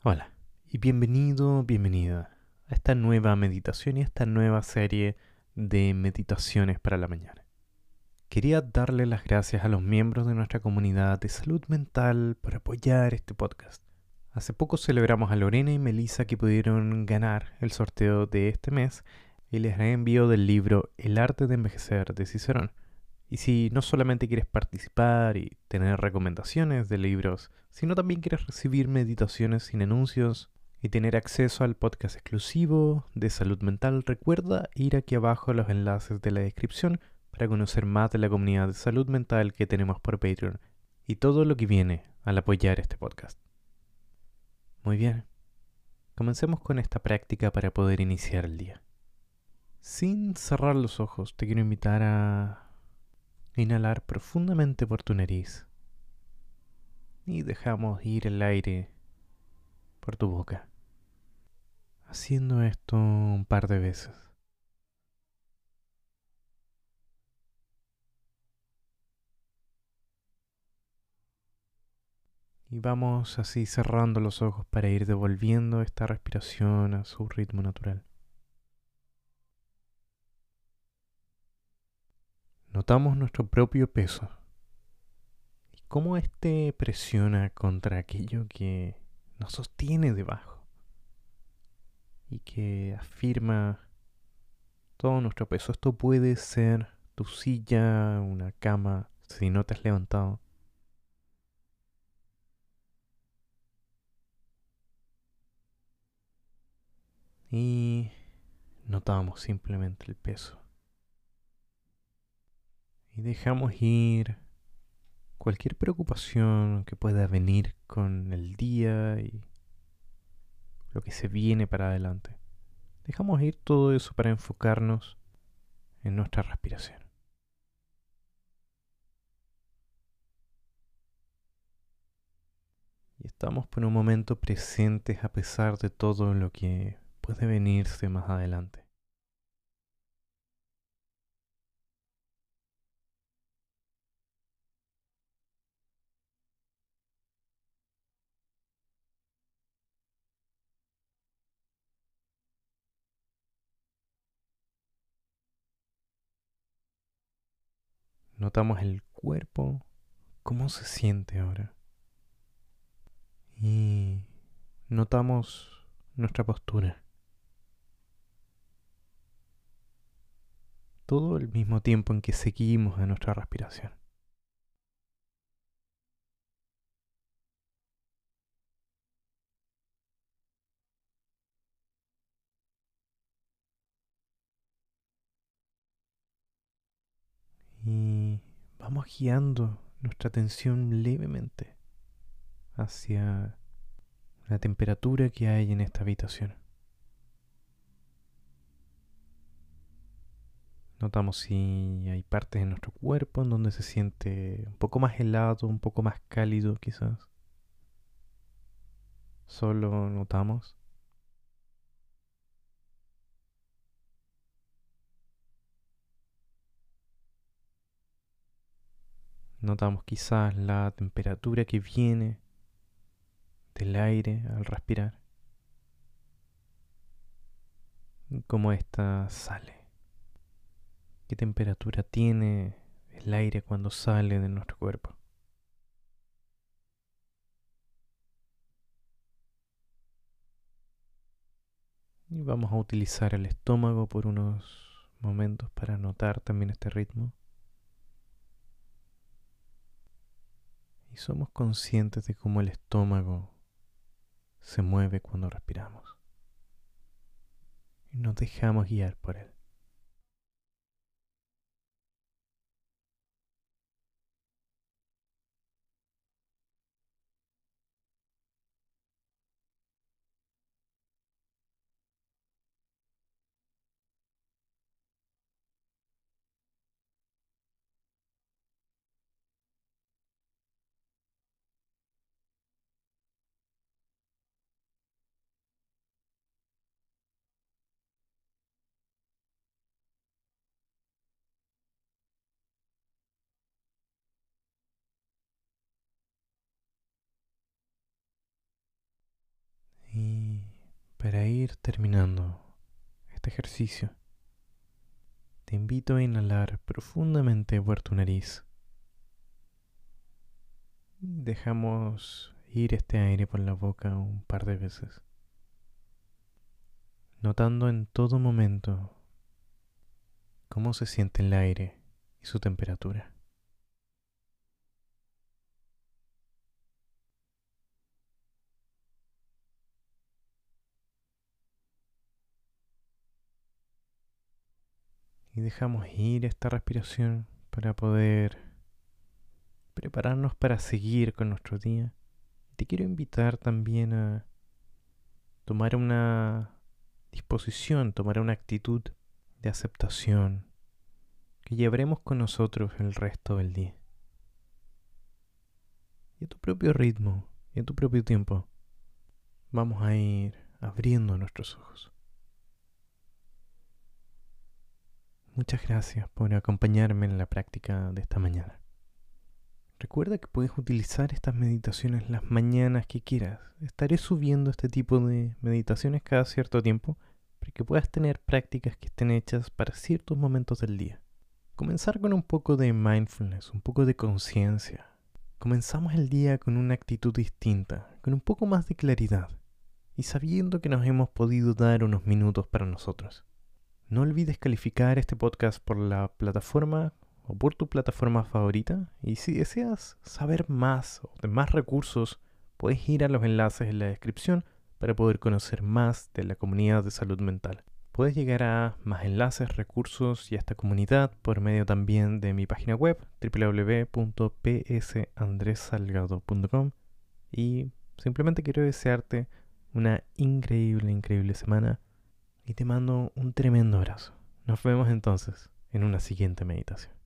Hola y bienvenido, bienvenida a esta nueva meditación y a esta nueva serie de meditaciones para la mañana. Quería darle las gracias a los miembros de nuestra comunidad de salud mental por apoyar este podcast. Hace poco celebramos a Lorena y Melissa que pudieron ganar el sorteo de este mes y les envío del libro El arte de envejecer de Cicerón. Y si no solamente quieres participar y tener recomendaciones de libros, sino también quieres recibir meditaciones sin anuncios y tener acceso al podcast exclusivo de salud mental, recuerda ir aquí abajo a los enlaces de la descripción para conocer más de la comunidad de salud mental que tenemos por Patreon y todo lo que viene al apoyar este podcast. Muy bien, comencemos con esta práctica para poder iniciar el día. Sin cerrar los ojos, te quiero invitar a inhalar profundamente por tu nariz y dejamos ir el aire por tu boca, haciendo esto un par de veces. Y vamos así cerrando los ojos para ir devolviendo esta respiración a su ritmo natural. Notamos nuestro propio peso y cómo éste presiona contra aquello que nos sostiene debajo y que afirma todo nuestro peso. Esto puede ser tu silla, una cama, si no te has levantado. Y notamos simplemente el peso. Y dejamos ir cualquier preocupación que pueda venir con el día y lo que se viene para adelante. Dejamos ir todo eso para enfocarnos en nuestra respiración. Y estamos por un momento presentes a pesar de todo lo que puede venirse más adelante. Notamos el cuerpo, cómo se siente ahora. Y notamos nuestra postura. Todo al mismo tiempo en que seguimos a nuestra respiración. Y vamos guiando nuestra atención levemente hacia la temperatura que hay en esta habitación. Notamos si hay partes en nuestro cuerpo en donde se siente un poco más helado, un poco más cálido quizás. Solo notamos. Notamos quizás la temperatura que viene del aire al respirar. Cómo ésta sale. ¿Qué temperatura tiene el aire cuando sale de nuestro cuerpo? Y vamos a utilizar el estómago por unos momentos para notar también este ritmo. Y somos conscientes de cómo el estómago se mueve cuando respiramos. Y nos dejamos guiar por él. Para ir terminando este ejercicio, te invito a inhalar profundamente por tu nariz. Dejamos ir este aire por la boca un par de veces, notando en todo momento cómo se siente el aire y su temperatura. Y dejamos ir esta respiración para poder prepararnos para seguir con nuestro día. Te quiero invitar también a tomar una disposición, tomar una actitud de aceptación que llevaremos con nosotros el resto del día. Y a tu propio ritmo y a tu propio tiempo vamos a ir abriendo nuestros ojos. Muchas gracias por acompañarme en la práctica de esta mañana. Recuerda que puedes utilizar estas meditaciones las mañanas que quieras. Estaré subiendo este tipo de meditaciones cada cierto tiempo para que puedas tener prácticas que estén hechas para ciertos momentos del día. Comenzar con un poco de mindfulness, un poco de conciencia. Comenzamos el día con una actitud distinta, con un poco más de claridad y sabiendo que nos hemos podido dar unos minutos para nosotros. No olvides calificar este podcast por la plataforma o por tu plataforma favorita, y si deseas saber más o de más recursos, puedes ir a los enlaces en la descripción para poder conocer más de la comunidad de salud mental. Puedes llegar a más enlaces, recursos y a esta comunidad por medio también de mi página web www.psandresalgado.com, y simplemente quiero desearte una increíble semana y te mando un tremendo abrazo. Nos vemos entonces en una siguiente meditación.